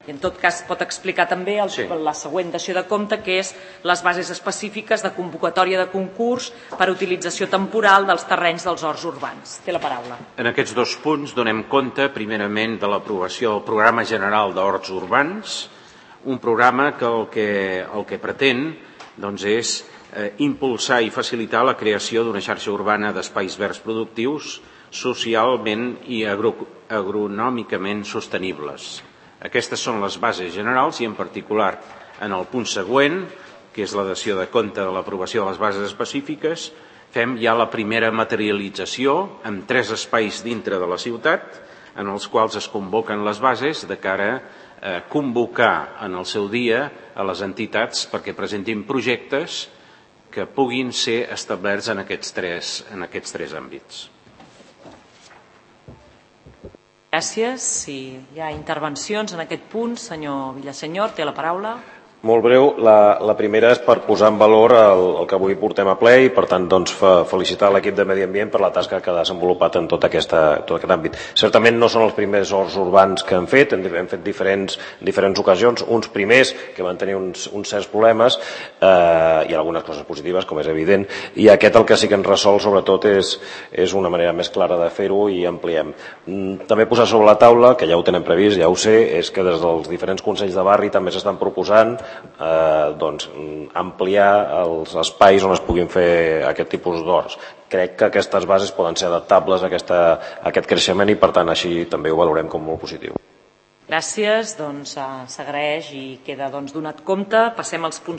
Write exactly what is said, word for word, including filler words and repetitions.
En tot cas, pot explicar també el, sí. la següent dació de compte, que és les bases específiques de convocatòria de concurs per utilització temporal dels terrenys dels horts urbans. Té la paraula. En aquests dos punts donem compte, primerament, de l'aprovació del Programa General d'Horts Urbans, un programa que el que, el que pretén doncs, és eh, impulsar i facilitar la creació d'una xarxa urbana d'espais verds productius socialment i agro, agronòmicament sostenibles. Aquestes són les bases generals i, en particular, en el punt següent, que és la dació de compte de l'aprovació de les bases específiques, fem ja la primera materialització amb tres espais dintre de la ciutat en els quals es convoquen les bases de cara a convocar en el seu dia a les entitats perquè presentin projectes que puguin ser establerts en aquests tres, en aquests tres àmbits. Gràcies. Si hi ha intervencions en aquest punt, senyor Villasenyor, té la paraula. Molt breu. La, la primera és per posar en valor el, el que avui portem a ple i, per tant, doncs, felicitar l'equip de Medi Ambient per la tasca que ha desenvolupat en tot, aquesta, tot aquest àmbit. Certament no són els primers horts urbans que hem fet, hem, hem fet diferents, diferents ocasions, uns primers que van tenir uns, uns certs problemes eh, i algunes coses positives, com és evident, i aquest el que sí que ens resol, sobretot, és, és una manera més clara de fer-ho i ampliem. També posar sobre la taula, que ja ho tenen previst, ja ho sé, és que des dels diferents consells de barri també s'estan proposant Eh, doncs, ampliar els espais on es puguin fer aquest tipus d'horts. Crec que aquestes bases poden ser adaptables a, aquesta, a aquest creixement i, per tant, així també ho valorem com molt positiu. Gràcies. Doncs, s'agraeix i queda doncs, donat compte. Passem als punts